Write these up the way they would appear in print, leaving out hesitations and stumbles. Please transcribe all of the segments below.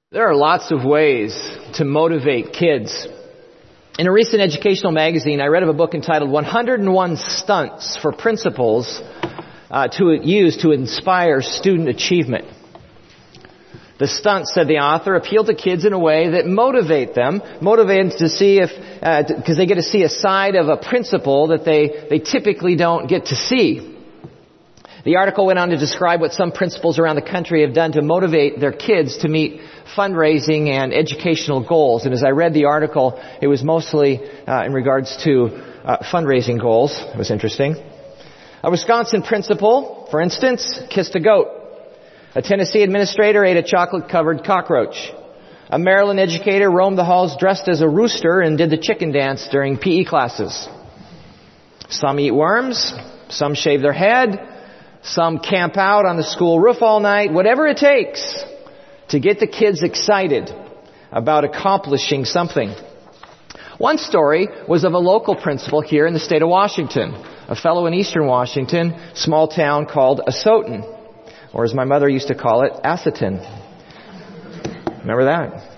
There are lots of ways to motivate kids. In a recent educational magazine, I read of a book entitled 101 Stunts for Principals to use to inspire student achievement. The stunts, said the author, appeal to kids in a way that motivate them to see because they get to see a side of a principal that they typically don't get to see. The article went on to describe what some principals around the country have done to motivate their kids to meet fundraising and educational goals. And as I read the article, it was mostly in regards to fundraising goals. It was interesting. A Wisconsin principal, for instance, kissed a goat. A Tennessee administrator ate a chocolate-covered cockroach. A Maryland educator roamed the halls dressed as a rooster and did the chicken dance during PE classes. Some eat worms. Some shave their head. Some camp out on the school roof all night. Whatever it takes to get the kids excited about accomplishing something. One story was of a local principal here in the state of Washington, a fellow in eastern Washington, small town called Asotin, or as my mother used to call it, Asotin. Remember that?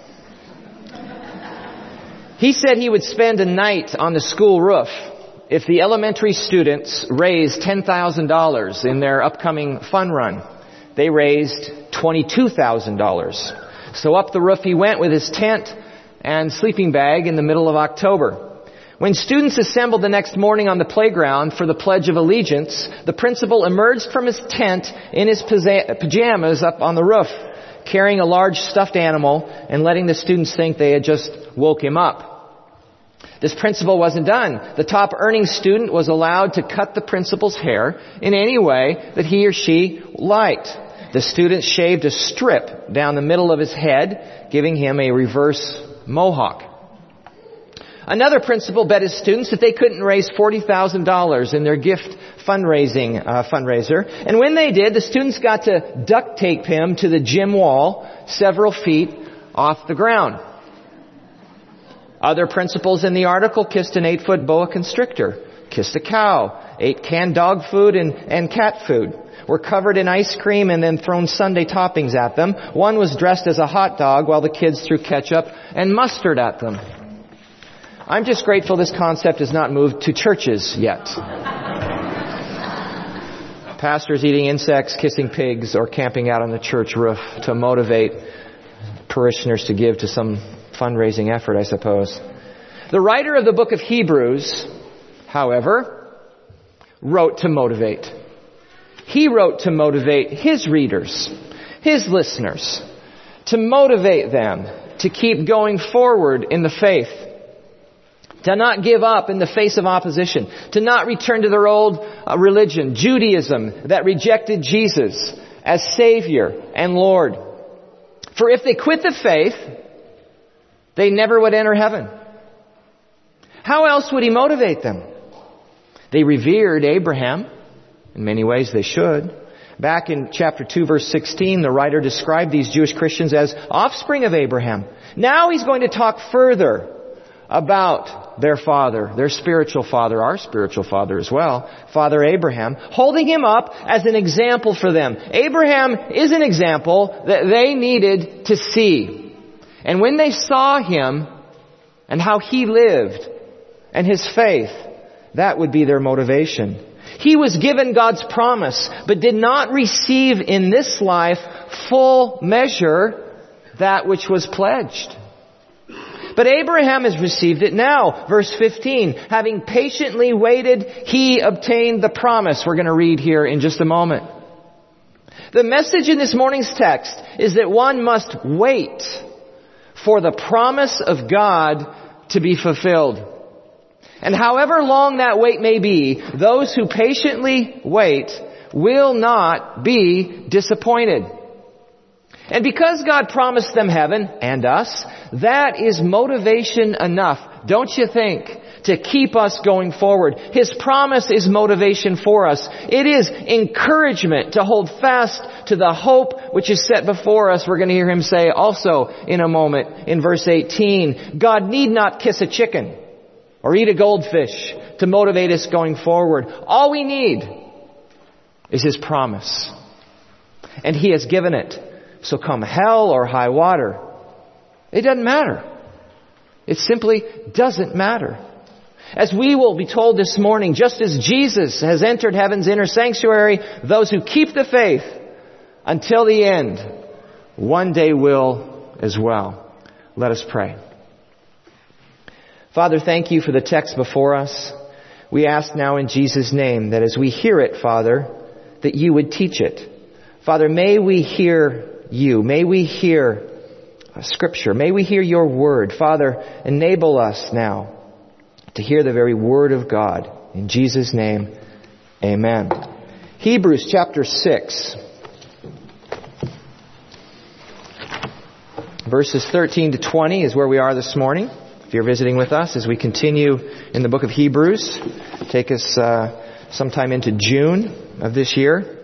He said he would spend a night on the school roof if the elementary students raised $10,000 in their upcoming fun run. They raised $22,000. So up the roof he went with his tent and sleeping bag in the middle of October. When students assembled the next morning on the playground for the Pledge of Allegiance, the principal emerged from his tent in his pajamas up on the roof, carrying a large stuffed animal and letting the students think they had just woke him up. This principal wasn't done. The top earning student was allowed to cut the principal's hair in any way that he or she liked. The student shaved a strip down the middle of his head, giving him a reverse mohawk. Another principal bet his students that they couldn't raise $40,000 in their gift fundraiser. And when they did, the students got to duct tape him to the gym wall several feet off the ground. Other principals in the article kissed an 8-foot boa constrictor, kissed a cow, ate canned dog food and cat food, were covered in ice cream and then thrown sundae toppings at them. One was dressed as a hot dog while the kids threw ketchup and mustard at them. I'm just grateful this concept has not moved to churches yet. Pastors eating insects, kissing pigs, or camping out on the church roof to motivate parishioners to give to some fundraising effort, I suppose. The writer of the book of Hebrews, however, wrote to motivate. He wrote to motivate his readers, his listeners, to motivate them to keep going forward in the faith, to not give up in the face of opposition, to not return to their old religion, Judaism, that rejected Jesus as Savior and Lord. For if they quit the faith, they never would enter heaven. How else would he motivate them? They revered Abraham. In many ways they should. Back in chapter 2, verse 16, the writer described these Jewish Christians as offspring of Abraham. Now he's going to talk further about their father, their spiritual father, our spiritual father as well, Father Abraham, holding him up as an example for them. Abraham is an example that they needed to see. And when they saw him and how he lived and his faith, that would be their motivation. He was given God's promise, but did not receive in this life full measure that which was pledged. But Abraham has received it now. Verse 15, having patiently waited, he obtained the promise. We're going to read here in just a moment. The message in this morning's text is that one must wait for the promise of God to be fulfilled. And however long that wait may be, those who patiently wait will not be disappointed. And because God promised them heaven and us, that is motivation enough, don't you think, to keep us going forward. His promise is motivation for us. It is encouragement to hold fast to the hope which is set before us. We're going to hear him say also in a moment in verse 18, God need not kiss a chicken or eat a goldfish to motivate us going forward. All we need is his promise. And he has given it. So come hell or high water, It doesn't matter. It simply doesn't matter. As we will be told this morning, just as Jesus has entered heaven's inner sanctuary, those who keep the faith until the end, one day will as well. Let us pray. Father, thank you for the text before us. We ask now in Jesus' name that as we hear it, Father, that you would teach it. Father, may we hear you. May we hear Scripture. May we hear your word. Father, enable us now to hear the very word of God. In Jesus' name, amen. Hebrews chapter 6. Verses 13 to 20 is where we are this morning. If you're visiting with us as we continue in the book of Hebrews, take us sometime into June of this year.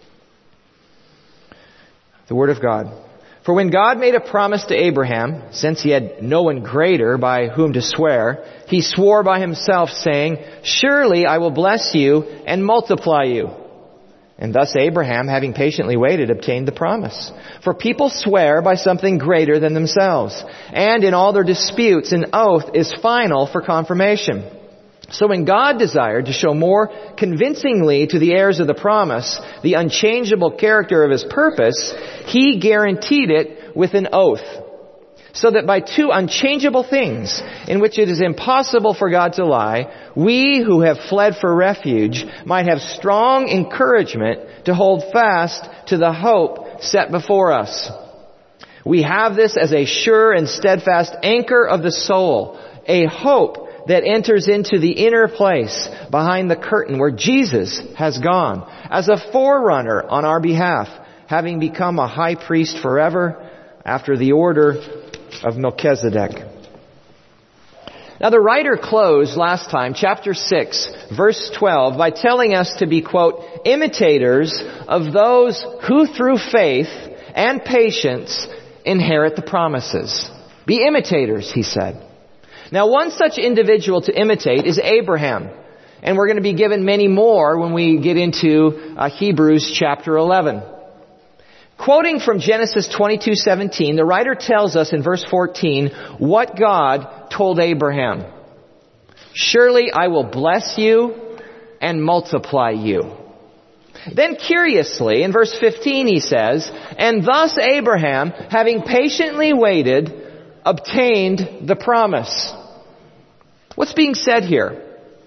The Word of God. For when God made a promise to Abraham, since he had no one greater by whom to swear, he swore by himself, saying, "Surely I will bless you and multiply you." And thus Abraham, having patiently waited, obtained the promise. For people swear by something greater than themselves, and in all their disputes an oath is final for confirmation. So when God desired to show more convincingly to the heirs of the promise the unchangeable character of His purpose, He guaranteed it with an oath, so that by two unchangeable things, in which it is impossible for God to lie, we who have fled for refuge might have strong encouragement to hold fast to the hope set before us. We have this as a sure and steadfast anchor of the soul, a hope that enters into the inner place behind the curtain where Jesus has gone as a forerunner on our behalf, having become a high priest forever after the order of Melchizedek. Now the writer closed last time, chapter 6, verse 12, by telling us to be, quote, imitators of those who through faith and patience inherit the promises. Be imitators, he said. Now one such individual to imitate is Abraham. And we're going to be given many more when we get into Hebrews chapter 11. Quoting from Genesis 22:17, the writer tells us in verse 14 what God told Abraham. Surely I will bless you and multiply you. Then curiously, in verse 15 he says, and thus Abraham, having patiently waited, obtained the promise. What's being said here?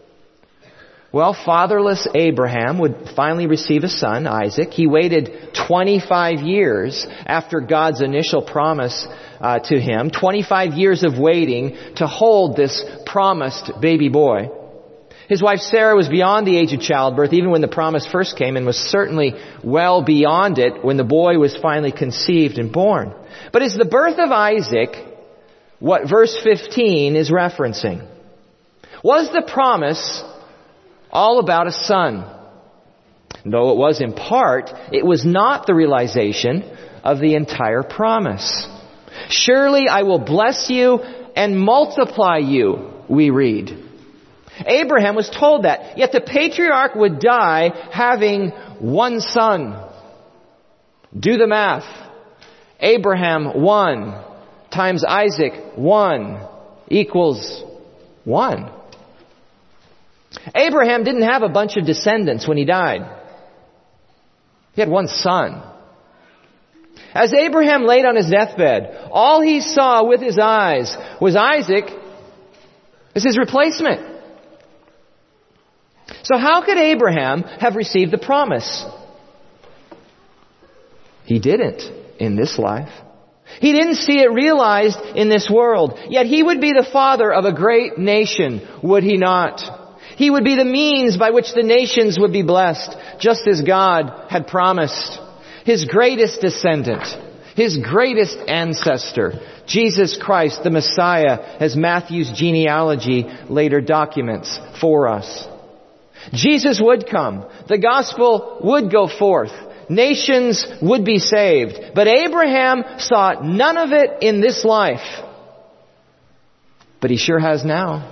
Well, fatherless Abraham would finally receive a son, Isaac. He waited 25 years after God's initial promise to him. 25 years of waiting to hold this promised baby boy. His wife Sarah was beyond the age of childbirth even when the promise first came, and was certainly well beyond it when the boy was finally conceived and born. But is the birth of Isaac what verse 15 is referencing? Was the promise all about a son? Though it was in part, it was not the realization of the entire promise. Surely I will bless you and multiply you, we read. Abraham was told that, yet the patriarch would die having one son. Do the math. Abraham 1 times Isaac 1 equals 1. Abraham didn't have a bunch of descendants when he died. He had one son. As Abraham laid on his deathbed, all he saw with his eyes was Isaac as his replacement. So how could Abraham have received the promise? He didn't in this life. He didn't see it realized in this world. Yet he would be the father of a great nation, would he not? He would be the means by which the nations would be blessed, just as God had promised. His greatest descendant, his greatest ancestor, Jesus Christ, the Messiah, as Matthew's genealogy later documents for us. Jesus would come. The gospel would go forth. Nations would be saved. But Abraham saw none of it in this life. But he sure has now.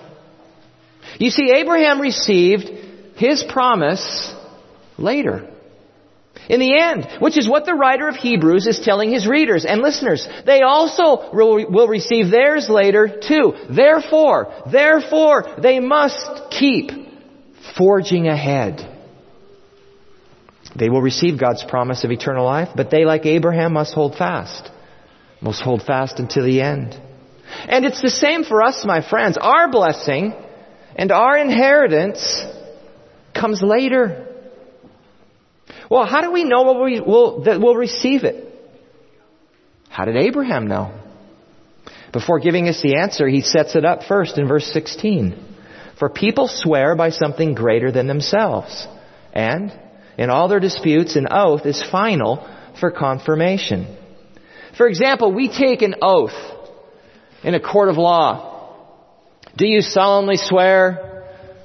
You see, Abraham received his promise later. In the end, which is what the writer of Hebrews is telling his readers and listeners. They also will receive theirs later too. Therefore, they must keep forging ahead. They will receive God's promise of eternal life, but they, like Abraham, must hold fast. Must hold fast until the end. And it's the same for us, my friends. Our blessing and our inheritance comes later. Well, how do we know that we'll receive it? How did Abraham know? Before giving us the answer, he sets it up first in verse 16. For people swear by something greater than themselves. And in all their disputes, an oath is final for confirmation. For example, we take an oath in a court of law. Do you solemnly swear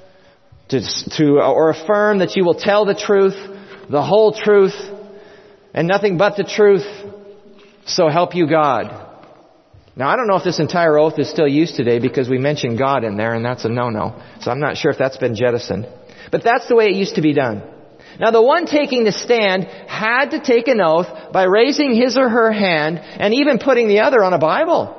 or affirm that you will tell the truth, the whole truth, and nothing but the truth, so help you God? Now, I don't know if this entire oath is still used today because we mentioned God in there, and that's a no-no. So I'm not sure if that's been jettisoned. But that's the way it used to be done. Now, the one taking the stand had to take an oath by raising his or her hand and even putting the other on a Bible.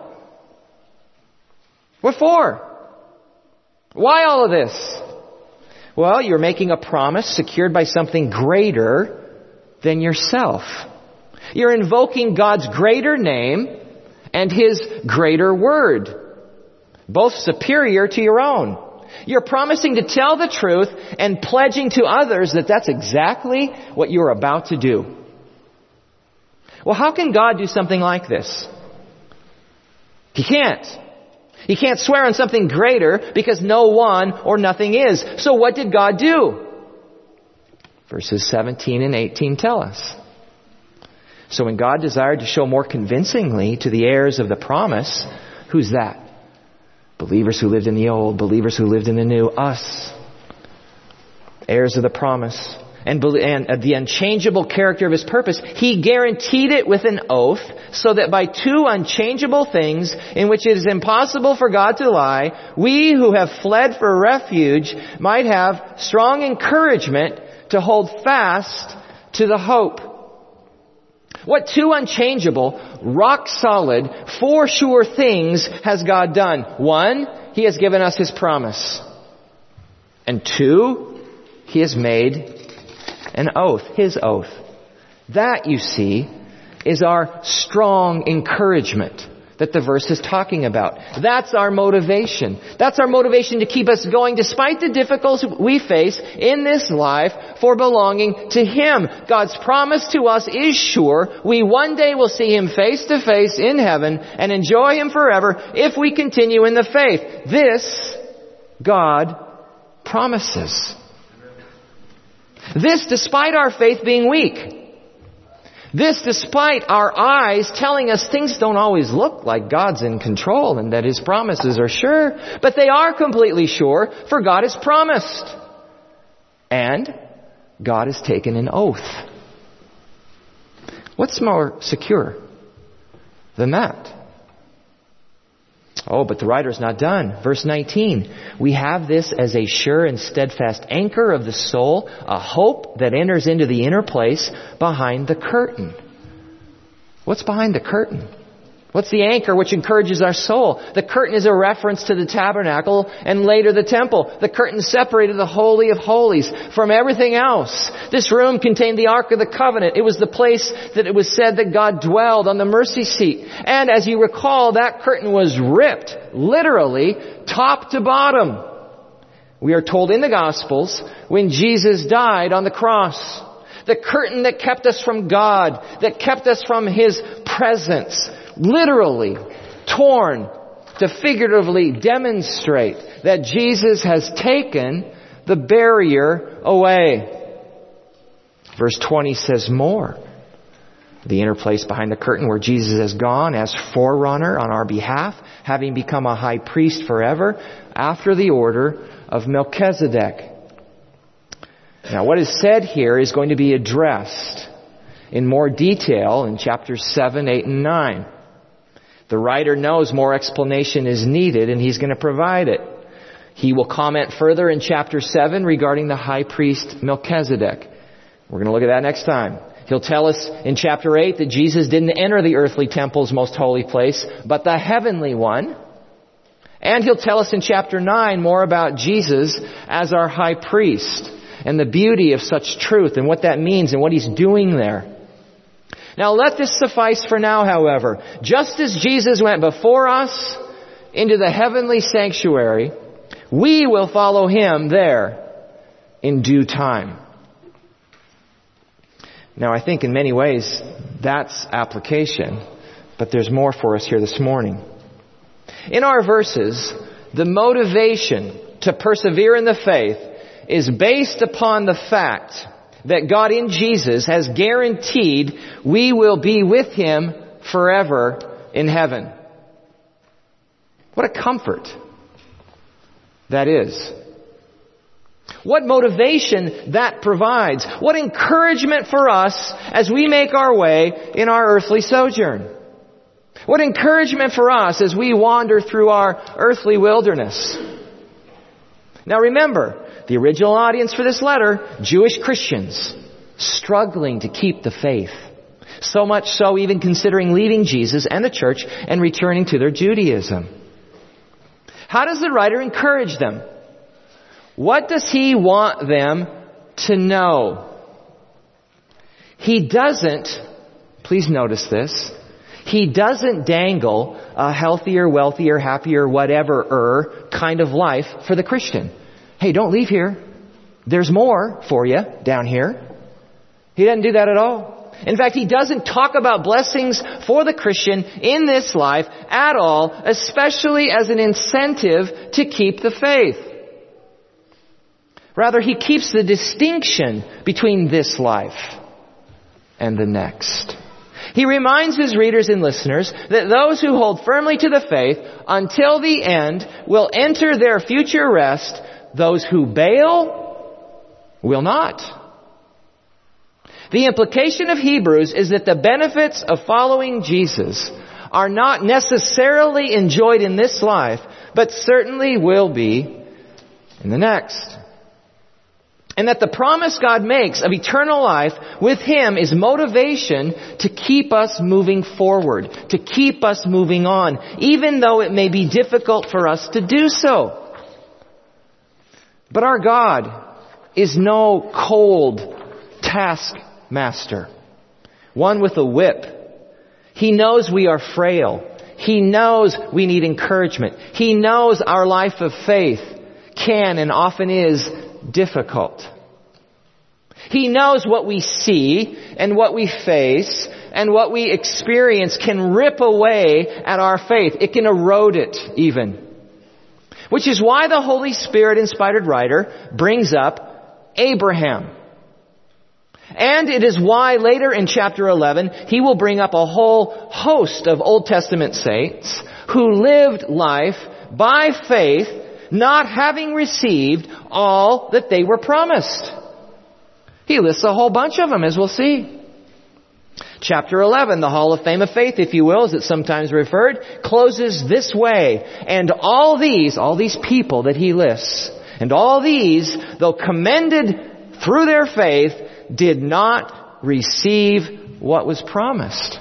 What for? Why all of this? Well, you're making a promise secured by something greater than yourself. You're invoking God's greater name and His greater word, both superior to your own. You're promising to tell the truth and pledging to others that that's exactly what you're about to do. Well, how can God do something like this? He can't. He can't swear on something greater because no one or nothing is. So what did God do? Verses 17 and 18 tell us. So when God desired to show more convincingly to the heirs of the promise, who's that? Believers who lived in the old, believers who lived in the new, us. Heirs of the promise. And the unchangeable character of His purpose, He guaranteed it with an oath, so that by two unchangeable things in which it is impossible for God to lie, we who have fled for refuge might have strong encouragement to hold fast to the hope. What two unchangeable, rock-solid, for sure things has God done? One, He has given us His promise. And two, He has made an oath, His oath. That, you see, is our strong encouragement that the verse is talking about. That's our motivation. That's our motivation to keep us going despite the difficulties we face in this life for belonging to Him. God's promise to us is sure. We one day will see Him face to face in heaven and enjoy Him forever if we continue in the faith. This God promises. This despite our faith being weak. This despite our eyes telling us things don't always look like God's in control and that His promises are sure. But they are completely sure, for God has promised. And God has taken an oath. What's more secure than that? Oh, but the writer's not done. Verse 19. We have this as a sure and steadfast anchor of the soul, a hope that enters into the inner place behind the curtain. What's behind the curtain? What's the anchor which encourages our soul? The curtain is a reference to the tabernacle and later the temple. The curtain separated the Holy of Holies from everything else. This room contained the Ark of the Covenant. It was the place that it was said that God dwelled on the mercy seat. And as you recall, that curtain was ripped, literally, top to bottom. We are told in the Gospels when Jesus died on the cross. The curtain that kept us from God, that kept us from His presence, literally torn to figuratively demonstrate that Jesus has taken the barrier away. Verse 20 says more. The inner place behind the curtain where Jesus has gone as forerunner on our behalf, having become a high priest forever after the order of Melchizedek. Now, what is said here is going to be addressed in more detail in chapters 7, 8, and 9. The writer knows more explanation is needed, and he's going to provide it. He will comment further in chapter 7 regarding the high priest Melchizedek. We're going to look at that next time. He'll tell us in chapter 8 that Jesus didn't enter the earthly temple's most holy place, but the heavenly one. And he'll tell us in chapter 9 more about Jesus as our high priest and the beauty of such truth and what that means and what he's doing there. Now let this suffice for now, however. Just as Jesus went before us into the heavenly sanctuary, we will follow him there in due time. Now I think in many ways that's application, but there's more for us here this morning. In our verses, the motivation to persevere in the faith is based upon the fact that God in Jesus has guaranteed we will be with him forever in heaven. What a comfort that is. What motivation that provides. What encouragement for us as we make our way in our earthly sojourn. What encouragement for us as we wander through our earthly wilderness. Now remember, the original audience for this letter, Jewish Christians, struggling to keep the faith. So much so even considering leaving Jesus and the church and returning to their Judaism. How does the writer encourage them? What does he want them to know? He doesn't, please notice this, he doesn't dangle a healthier, wealthier, happier, whatever kind of life for the Christian. Hey, don't leave here. There's more for you down here. He doesn't do that at all. In fact, he doesn't talk about blessings for the Christian in this life at all, especially as an incentive to keep the faith. Rather, he keeps the distinction between this life and the next. He reminds his readers and listeners that those who hold firmly to the faith until the end will enter their future rest. Those who bail will not. The implication of Hebrews is that the benefits of following Jesus are not necessarily enjoyed in this life, but certainly will be in the next. And that the promise God makes of eternal life with him is motivation to keep us moving forward, to keep us moving on, even though it may be difficult for us to do so. But our God is no cold taskmaster, one with a whip. He knows we are frail. He knows we need encouragement. He knows our life of faith can and often is difficult. He knows what we see and what we face and what we experience can rip away at our faith. It can erode it even. Which is why the Holy Spirit-inspired writer brings up Abraham. And it is why later in chapter 11, he will bring up a whole host of Old Testament saints who lived life by faith, not having received all that they were promised. He lists a whole bunch of them, as we'll see. Chapter 11, the Hall of Fame of Faith, if you will, as it's sometimes referred, closes this way. And all these people that he lists, and all these, though commended through their faith, did not receive what was promised.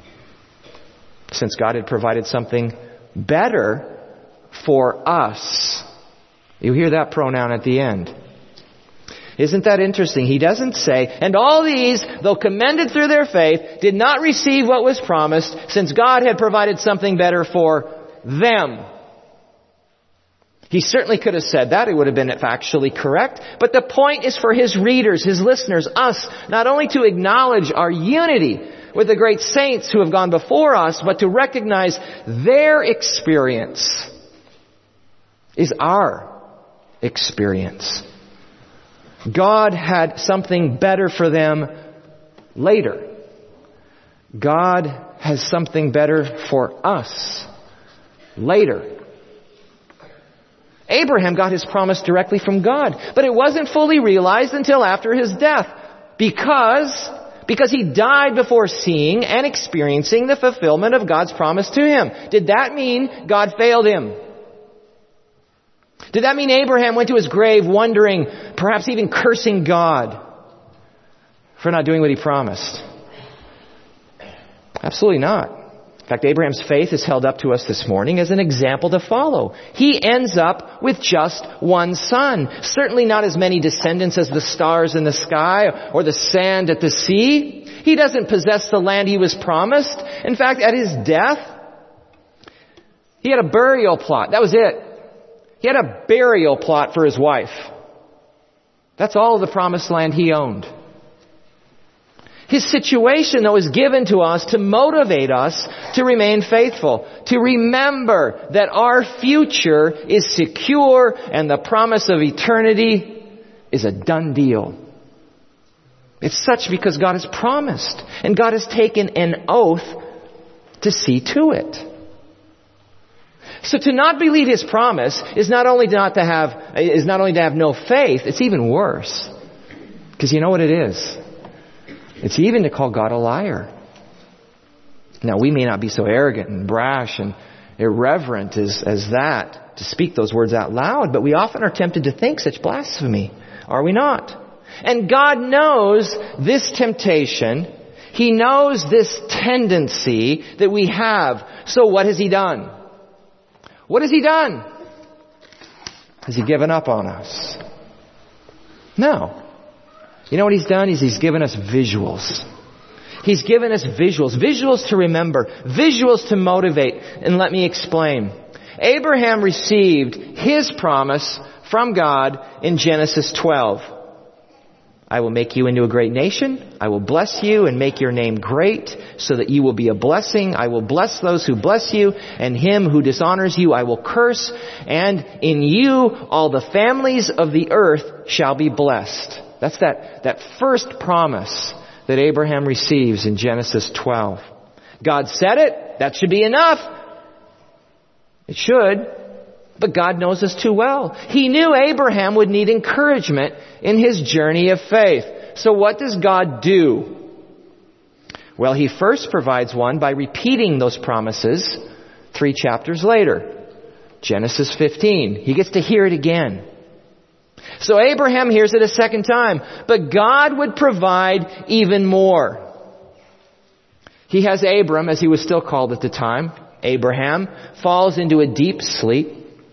Since God had provided something better for us. You hear that pronoun at the end. Isn't that interesting? He doesn't say, and all these, though commended through their faith, did not receive what was promised, since God had provided something better for them. He certainly could have said that. It would have been factually correct. But the point is for his readers, his listeners, us, not only to acknowledge our unity with the great saints who have gone before us, but to recognize their experience is our experience. God had something better for them later. God has something better for us later. Abraham got his promise directly from God, but it wasn't fully realized until after his death because he died before seeing and experiencing the fulfillment of God's promise to him. Did that mean God failed him? Did that mean Abraham went to his grave wondering, perhaps even cursing God? for not doing what he promised? Absolutely not. In fact, Abraham's faith is held up to us this morning as an example to follow. He ends up with just one son. Certainly not as many descendants as the stars in the sky or the sand at the sea. He doesn't possess the land he was promised. In fact, at his death, he had a burial plot. That was it. He had a burial plot for his wife. That's all of the promised land he owned. His situation, though, is given to us to motivate us to remain faithful, to remember that our future is secure and the promise of eternity is a done deal. It's such because God has promised, and God has taken an oath to see to it. So to not believe His promise is not only to have no faith, it's even worse. Because you know what it is? It's even to call God a liar. Now, we may not be so arrogant and brash and irreverent as that, to speak those words out loud, but we often are tempted to think such blasphemy, are we not? And God knows this temptation. He knows this tendency that we have. So what has He done? What has He done? Has He given up on us? No. You know what He's done is He's given us visuals. He's given us visuals. Visuals to remember. Visuals to motivate. And let me explain. Abraham received his promise from God in Genesis 12. I will make you into a great nation. I will bless you and make your name great so that you will be a blessing. I will bless those who bless you, and him who dishonors you I will curse. And in you all the families of the earth shall be blessed. That's that first promise that Abraham receives in Genesis 12. God said it. That should be enough. It should. But God knows us too well. He knew Abraham would need encouragement in his journey of faith. So what does God do? Well, He first provides one by repeating those promises 3 chapters later. Genesis 15. He gets to hear it again. So Abraham hears it a second time. But God would provide even more. He has Abram, as he was still called at the time. Abraham falls into a deep sleep.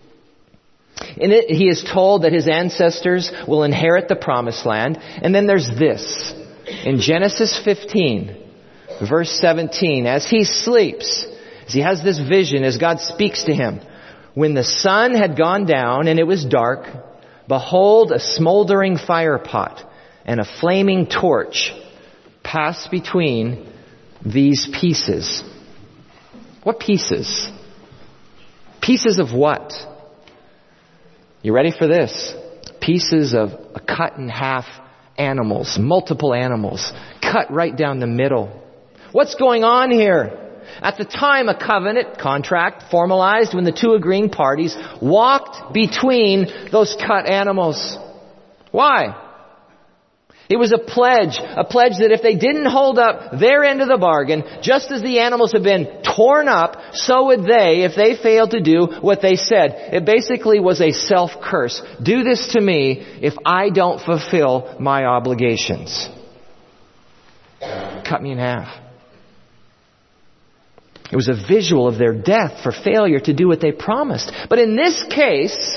In it, he is told that his ancestors will inherit the promised land. And then there's this. In Genesis 15, verse 17, as he sleeps, as he has this vision, as God speaks to him, when the sun had gone down and it was dark, behold, a smoldering fire pot and a flaming torch passed between these pieces. What pieces? Pieces of what? You ready for this? Pieces of cut in half animals, multiple animals, cut right down the middle. What's going on here? At the time, a covenant contract formalized when the two agreeing parties walked between those cut animals. Why? It was a pledge that if they didn't hold up their end of the bargain, just as the animals had been torn up, so would they if they failed to do what they said. It basically was a self-curse. Do this to me if I don't fulfill my obligations. Cut me in half. It was a visual of their death for failure to do what they promised. But in this case,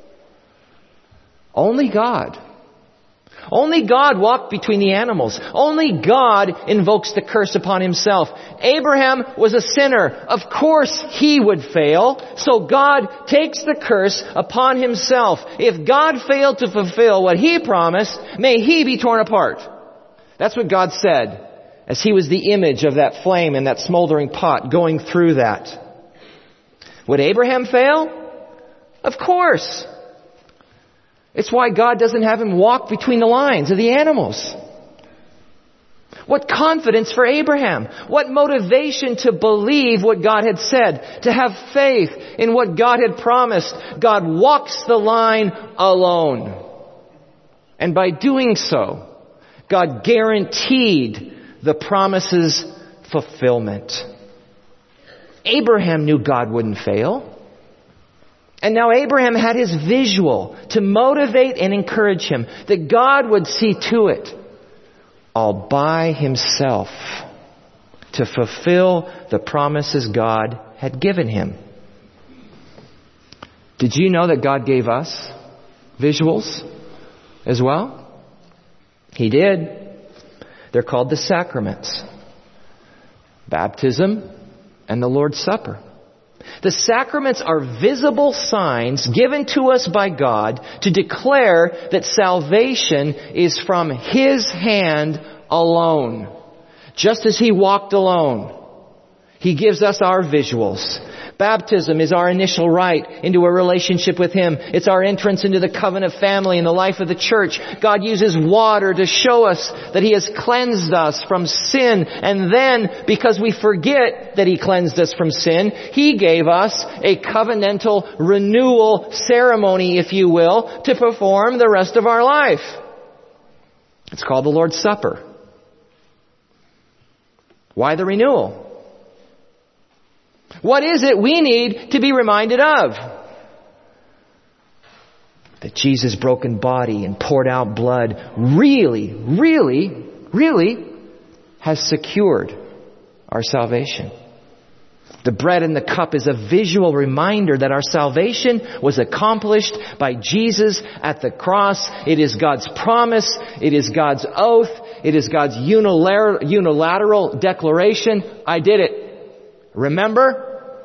only God walked between the animals. Only God invokes the curse upon Himself. Abraham was a sinner. Of course he would fail. So God takes the curse upon Himself. If God failed to fulfill what He promised, may He be torn apart. That's what God said as He was the image of that flame and that smoldering pot going through that. Would Abraham fail? Of course. It's why God doesn't have him walk between the lines of the animals. What confidence for Abraham. What motivation to believe what God had said. To have faith in what God had promised. God walks the line alone. And by doing so, God guaranteed the promise's fulfillment. Abraham knew God wouldn't fail. And now Abraham had his visual to motivate and encourage him that God would see to it. all by himself to fulfill the promises God had given him. Did you know that God gave us visuals as well? He did. They're called the sacraments. Baptism and the Lord's Supper. The sacraments are visible signs given to us by God to declare that salvation is from His hand alone. Just as He walked alone, He gives us our visuals. Baptism is our initial rite into a relationship with Him. It's our entrance into the covenant family and the life of the church. God uses water to show us that He has cleansed us from sin. And then, because we forget that He cleansed us from sin, He gave us a covenantal renewal ceremony, if you will, to perform the rest of our life. It's called the Lord's Supper. Why the renewal? What is it we need to be reminded of? That Jesus' broken body and poured out blood really has secured our salvation. The bread and the cup is a visual reminder that our salvation was accomplished by Jesus at the cross. It is God's promise. It is God's oath. It is God's unilateral declaration. I did it. Remember?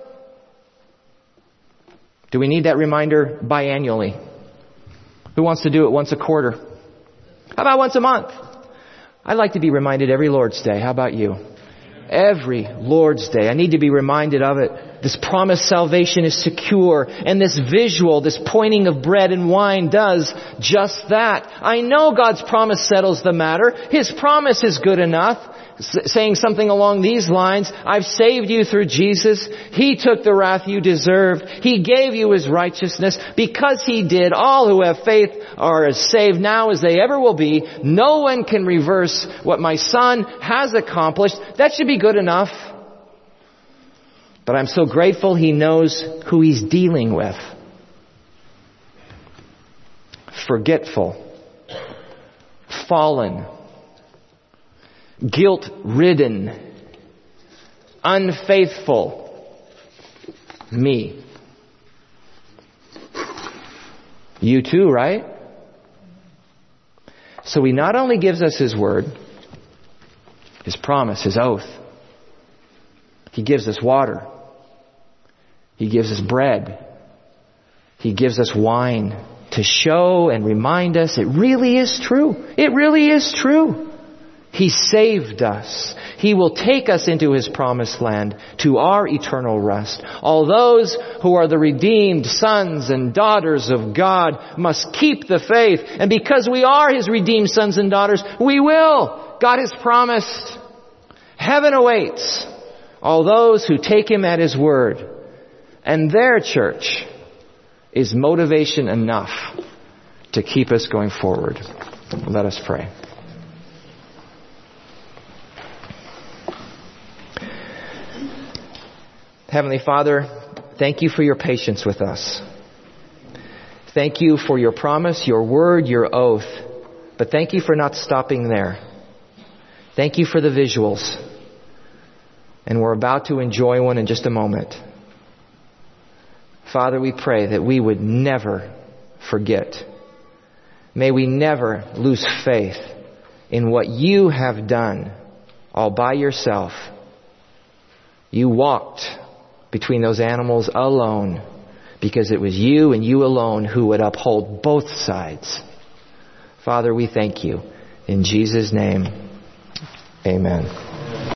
Do we need that reminder biannually? Who wants to do it once a quarter? How about once a month? I'd like to be reminded every Lord's Day. How about you? Every Lord's Day. I need to be reminded of it. This promised salvation is secure. And this visual, this pointing of bread and wine does just that. I know God's promise settles the matter. His promise is good enough. Saying something along these lines, I've saved you through Jesus. He took the wrath you deserved. He gave you His righteousness. Because He did, all who have faith are as saved now as they ever will be. No one can reverse what my Son has accomplished. That should be good enough. But I'm so grateful He knows who He's dealing with. Forgetful. Fallen. Guilt-ridden, unfaithful, me. You too, right? So He not only gives us His word, His promise, His oath. He gives us water. He gives us bread. He gives us wine to show and remind us it really is true. It really is true. He saved us. He will take us into His promised land to our eternal rest. All those who are the redeemed sons and daughters of God must keep the faith. And because we are His redeemed sons and daughters, we will. God has promised. Heaven awaits all those who take Him at His word. And their church is motivation enough to keep us going forward. Let us pray. Heavenly Father, thank You for Your patience with us. Thank You for Your promise, Your word, Your oath. But thank You for not stopping there. Thank You for the visuals. And we're about to enjoy one in just a moment. Father, we pray that we would never forget. May we never lose faith in what You have done all by Yourself. You walked between those animals alone because it was You and You alone who would uphold both sides. Father, we thank You. In Jesus' name, amen.